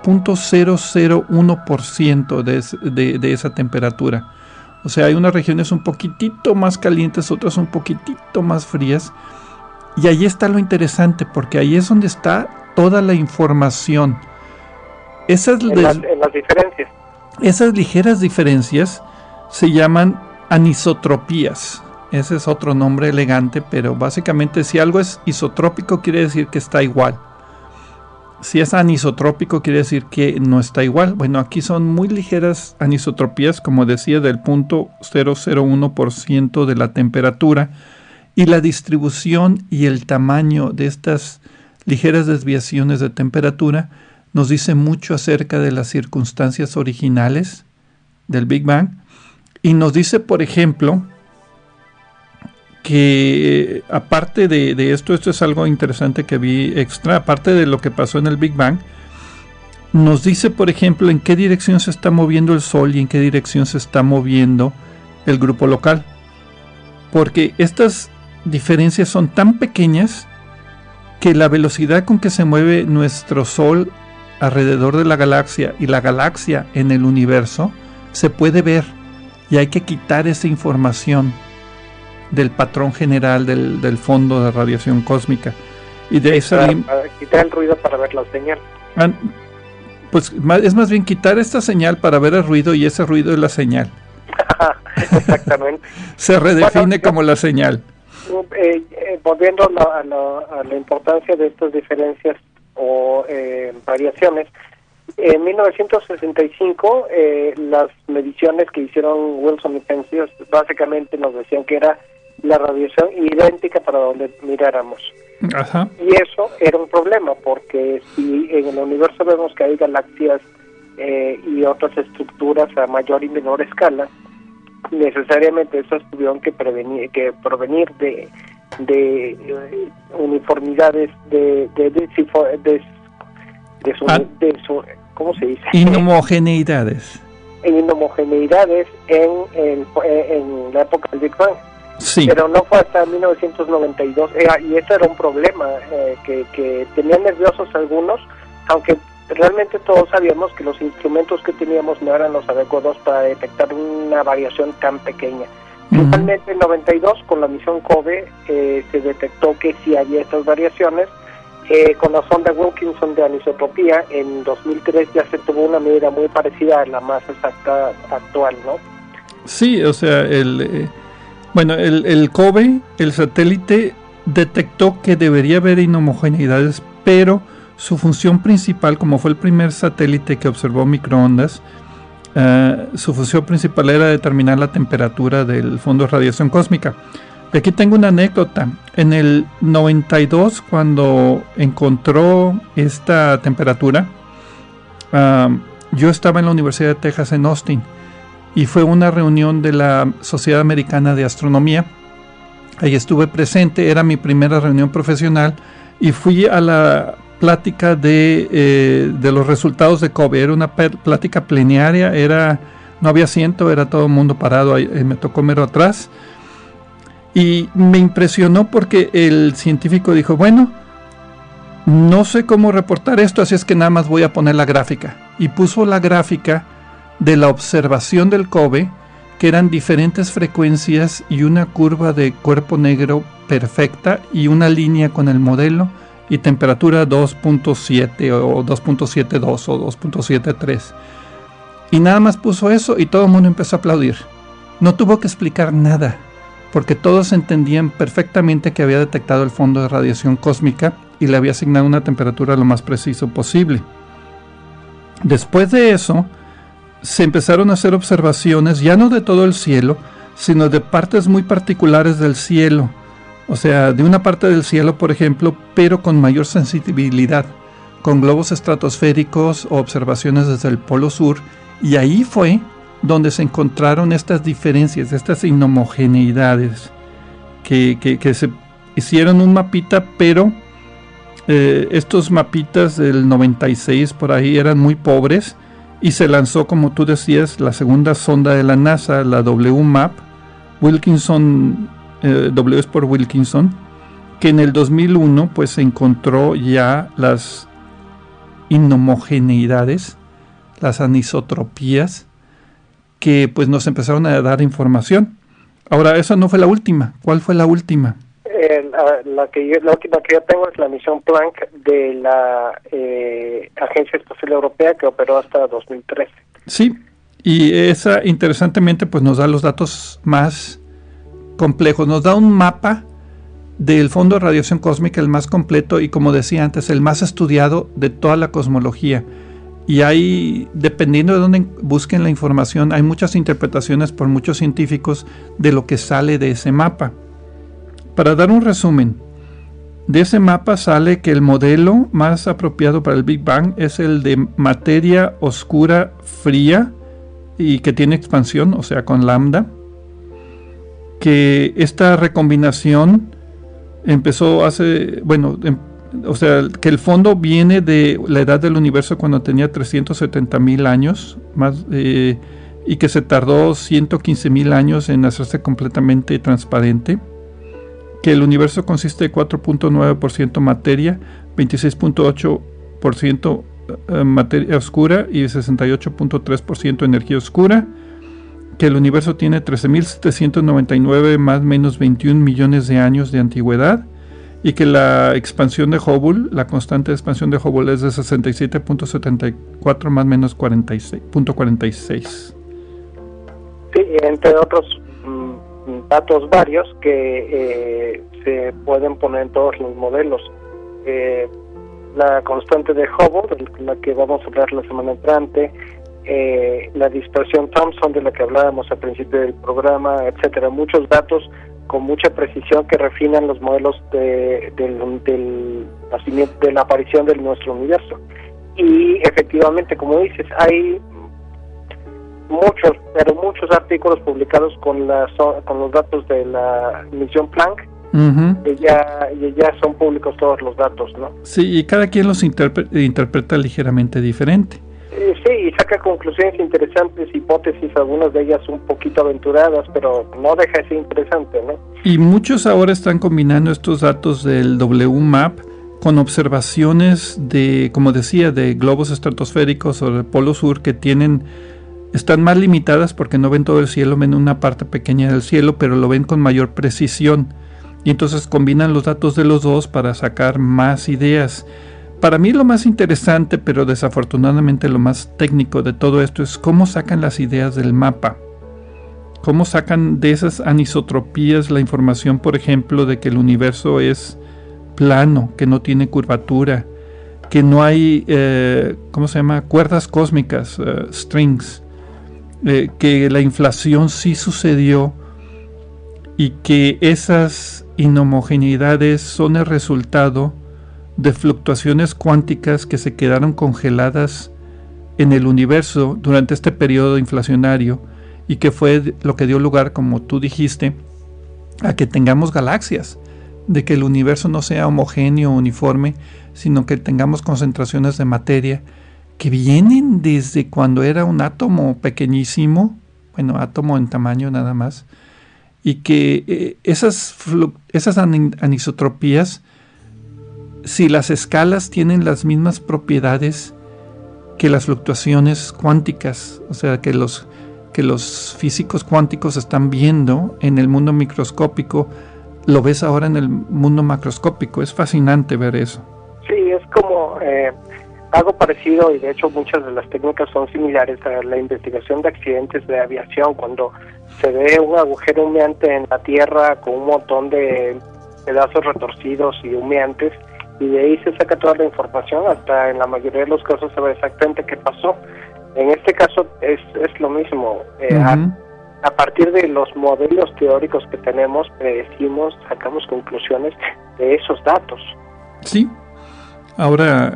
0.001% de esa temperatura. O sea, hay unas regiones un poquitito más calientes, otras un poquitito más frías. Y ahí está lo interesante, porque ahí es donde está toda la información. En las diferencias. Esas ligeras diferencias se llaman anisotropías. Ese es otro nombre elegante, pero básicamente si algo es isotrópico quiere decir que está igual. Si es anisotrópico quiere decir que no está igual. Bueno, aquí son muy ligeras anisotropías, como decía, del 0.001% de la temperatura, y la distribución y el tamaño de estas ligeras desviaciones de temperatura nos dice mucho acerca de las circunstancias originales del Big Bang, y nos dice, por ejemplo, que aparte de esto es algo interesante que vi extra, aparte de lo que pasó en el Big Bang, nos dice, por ejemplo, en qué dirección se está moviendo el Sol y en qué dirección se está moviendo el grupo local, porque estas diferencias son tan pequeñas que la velocidad con que se mueve nuestro Sol alrededor de la galaxia y la galaxia en el universo se puede ver, y hay que quitar esa información del patrón general del fondo de radiación cósmica. Y de ahí salimos. Quitar el ruido para ver la señal. Pues es más bien quitar esta señal para ver el ruido, y ese ruido es la señal. Exactamente. Se redefine como la señal. Volviendo a la importancia de estas diferencias o variaciones, en 1965 las mediciones que hicieron Wilson y Penzias básicamente nos decían que era la radiación idéntica para donde miráramos. Ajá. Y eso era un problema, porque si en el universo vemos que hay galaxias y otras estructuras a mayor y menor escala, necesariamente esas tuvieron que provenir de uniformidades ¿cómo se dice? Inhomogeneidades. Inhomogeneidades en la época del Big Bang. Sí. Pero no fue hasta 1992, y ese era un problema, que tenían nerviosos algunos, aunque realmente todos sabíamos que los instrumentos que teníamos no eran los adecuados para detectar una variación tan pequeña. Finalmente en 92, con la misión COBE, se detectó que sí había estas variaciones. Con la sonda Wilkinson de anisotropía, en 2003 ya se tuvo una medida muy parecida a la más exacta actual, ¿no? Sí, o sea, el COBE, el satélite, detectó que debería haber inhomogeneidades, pero su función principal, como fue el primer satélite que observó microondas, su función principal era determinar la temperatura del fondo de radiación cósmica. Y aquí tengo una anécdota. En el 92, cuando encontró esta temperatura, yo estaba en la Universidad de Texas en Austin, y fue una reunión de la Sociedad Americana de Astronomía. Ahí estuve presente, era mi primera reunión profesional, y fui a la plática de los resultados de COBE. Era una plática plenaria, no había asiento, era todo el mundo parado, ahí, me tocó mero atrás. Y me impresionó porque el científico dijo, bueno, no sé cómo reportar esto, así es que nada más voy a poner la gráfica. Y puso la gráfica de la observación del COBE, que eran diferentes frecuencias y una curva de cuerpo negro perfecta y una línea con el modelo y temperatura 2.7 o 2.72 o 2.73. Y nada más puso eso y todo el mundo empezó a aplaudir. No tuvo que explicar nada, porque todos entendían perfectamente que había detectado el fondo de radiación cósmica y le había asignado una temperatura lo más preciso posible. Después de eso, se empezaron a hacer observaciones, ya no de todo el cielo, sino de partes muy particulares del cielo. O sea, de una parte del cielo, por ejemplo, pero con mayor sensibilidad, con globos estratosféricos o observaciones desde el Polo Sur, y ahí fue donde se encontraron estas diferencias, estas inhomogeneidades, que se hicieron un mapita, pero estos mapitas del 96 por ahí eran muy pobres, y se lanzó, como tú decías, la segunda sonda de la NASA, la WMAP, Wilkinson, W es por Wilkinson, que en el 2001 pues se encontró ya las inhomogeneidades, las anisotropías, que pues nos empezaron a dar información. Ahora, esa no fue la última. ¿Cuál fue la última? La última que yo tengo es la misión Planck de la Agencia Espacial Europea, que operó hasta 2013. Sí, y esa, interesantemente, pues nos da los datos más complejos. Nos da un mapa del fondo de radiación cósmica, el más completo y, como decía antes, el más estudiado de toda la cosmología. Y hay, dependiendo de dónde busquen la información, hay muchas interpretaciones por muchos científicos de lo que sale de ese mapa. Para dar un resumen, de ese mapa sale que el modelo más apropiado para el Big Bang es el de materia oscura fría y que tiene expansión, o sea, con lambda. Que esta recombinación empezó hace, o sea, que el fondo viene de la edad del universo cuando tenía 370,000 años, más, y que se tardó 115,000 años en hacerse completamente transparente. Que el universo consiste de 4.9% materia, 26.8% materia oscura y 68.3% energía oscura. Que el universo tiene 13.799 más menos 21 millones de años de antigüedad, y que la expansión de Hubble, la constante de expansión de Hubble es de 67.74 más o menos 46.46. Sí, entre otros datos varios que se pueden poner en todos los modelos. La constante de Hubble, de la que vamos a hablar la semana entrante, la dispersión Thomson, de la que hablábamos al principio del programa, etcétera. Muchos datos con mucha precisión que refinan los modelos del nacimiento, de la aparición de nuestro universo. Y efectivamente, como dices, hay muchos artículos publicados con los datos de la misión Planck. Y ya son públicos todos los datos, ¿no? Sí, y cada quien los interpreta ligeramente diferente. Sí, y saca conclusiones interesantes, hipótesis, algunas de ellas un poquito aventuradas, pero no deja de ser interesante, ¿no? Y muchos ahora están combinando estos datos del WMAP con observaciones de, como decía, de globos estratosféricos o del Polo Sur que están más limitadas porque no ven todo el cielo, ven una parte pequeña del cielo, pero lo ven con mayor precisión. Y entonces combinan los datos de los dos para sacar más ideas. Para mí lo más interesante, pero desafortunadamente lo más técnico de todo esto, es cómo sacan las ideas del mapa. Cómo sacan de esas anisotropías la información, por ejemplo, de que el universo es plano, que no tiene curvatura, que no hay, cuerdas cósmicas, strings, que la inflación sí sucedió y que esas inhomogeneidades son el resultado de fluctuaciones cuánticas que se quedaron congeladas en el universo durante este periodo inflacionario y que fue lo que dio lugar, como tú dijiste, a que tengamos galaxias, de que el universo no sea homogéneo, uniforme, sino que tengamos concentraciones de materia que vienen desde cuando era un átomo pequeñísimo, átomo en tamaño nada más, y que esas anisotropías, si las escalas tienen las mismas propiedades que las fluctuaciones cuánticas, o sea, que los físicos cuánticos están viendo en el mundo microscópico, lo ves ahora en el mundo macroscópico. Es fascinante ver eso. Sí, es como algo parecido, y de hecho muchas de las técnicas son similares a la investigación de accidentes de aviación, cuando se ve un agujero humeante en la Tierra con un montón de pedazos retorcidos y humeantes, y de ahí se saca toda la información, hasta en la mayoría de los casos sabe exactamente qué pasó. En este caso es lo mismo. A partir de los modelos teóricos que tenemos, predecimos, sacamos conclusiones de esos datos. Sí. Ahora,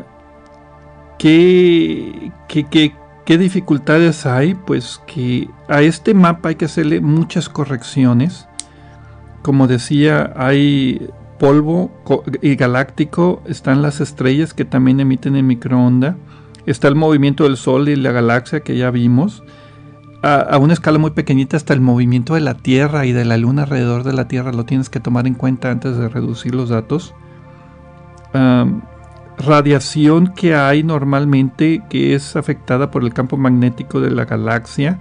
¿qué dificultades hay? Pues que a este mapa hay que hacerle muchas correcciones. Como decía, hay polvo y galáctico, están las estrellas que también emiten en microonda, está el movimiento del Sol y la galaxia que ya vimos, a una escala muy pequeñita hasta el movimiento de la Tierra y de la Luna alrededor de la Tierra, lo tienes que tomar en cuenta antes de reducir los datos. Radiación que hay normalmente que es afectada por el campo magnético de la galaxia.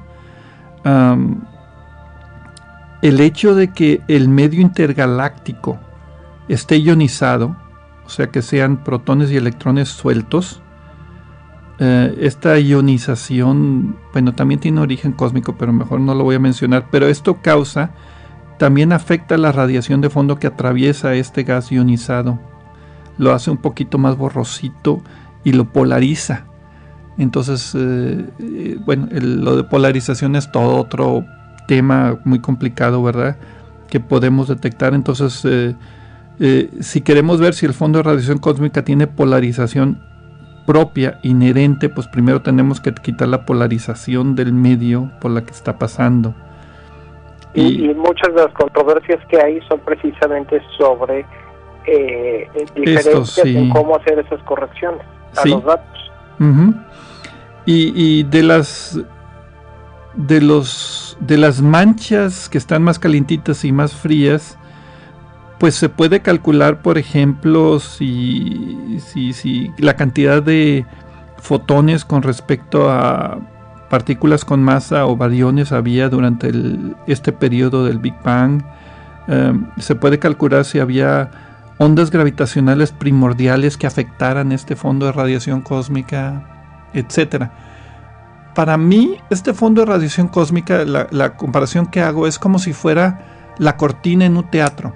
El hecho de que el medio intergaláctico esté ionizado, o sea que sean protones y electrones sueltos, esta ionización, también tiene origen cósmico, pero mejor no lo voy a mencionar, pero esto también afecta la radiación de fondo que atraviesa este gas ionizado, lo hace un poquito más borrosito y lo polariza. Entonces, lo de polarización es todo otro tema muy complicado, ¿verdad?, que podemos detectar. Entonces, si queremos ver si el fondo de radiación cósmica tiene polarización propia, inherente, pues primero tenemos que quitar la polarización del medio por la que está pasando. Y muchas de las controversias que hay son precisamente sobre diferencias en cómo hacer esas correcciones a los datos. Y de las manchas que están más calientitas y más frías, pues se puede calcular, por ejemplo, si la cantidad de fotones con respecto a partículas con masa o bariones había durante este periodo del Big Bang. Se puede calcular si había ondas gravitacionales primordiales que afectaran este fondo de radiación cósmica, etcétera. Para mí, este fondo de radiación cósmica, la comparación que hago es como si fuera la cortina en un teatro,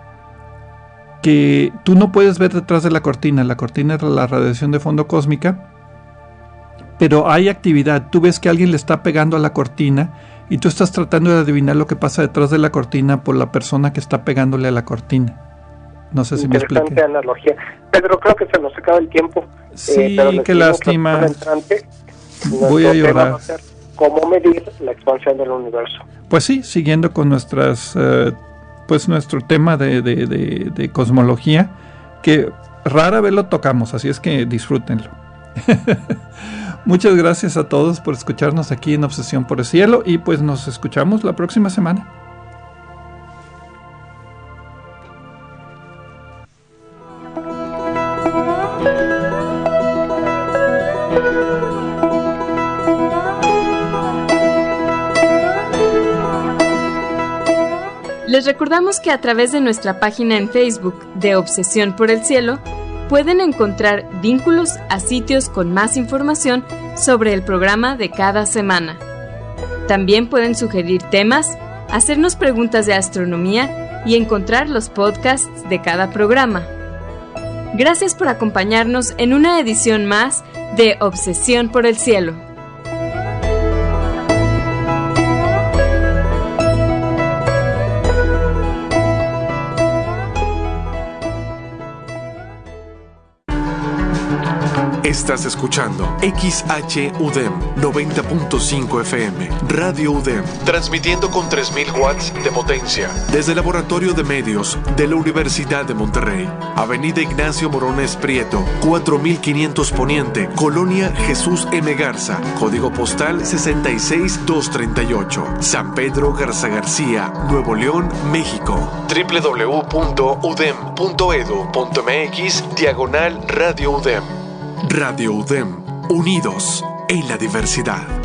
que tú no puedes ver detrás de la cortina es la radiación de fondo cósmica, pero hay actividad. Tú ves que alguien le está pegando a la cortina y tú estás tratando de adivinar lo que pasa detrás de la cortina por la persona que está pegándole a la cortina. No sé si me explico. Interesante analogía. Pedro, creo que se nos acaba el tiempo. Sí, qué lástima. Voy a llorar. Va a ser cómo medir la expansión del universo. Pues sí, siguiendo con nuestras, pues nuestro tema de cosmología, que rara vez lo tocamos, así es que disfrútenlo. Muchas gracias a todos por escucharnos aquí en Obsesión por el Cielo y pues nos escuchamos la próxima semana. Les recordamos que a través de nuestra página en Facebook de Obsesión por el Cielo pueden encontrar vínculos a sitios con más información sobre el programa de cada semana. También pueden sugerir temas, hacernos preguntas de astronomía y encontrar los podcasts de cada programa. Gracias por acompañarnos en una edición más de Obsesión por el Cielo. Estás escuchando XHUDEM 90.5 FM, Radio UDEM, transmitiendo con 3000 watts de potencia desde el Laboratorio de Medios de la Universidad de Monterrey. Avenida Ignacio Morones Prieto, 4500 Poniente, Colonia Jesús M. Garza, código postal 66238, San Pedro Garza García, Nuevo León, México. www.udem.edu.mx/Radio UDEM. Radio UDEM, unidos en la diversidad.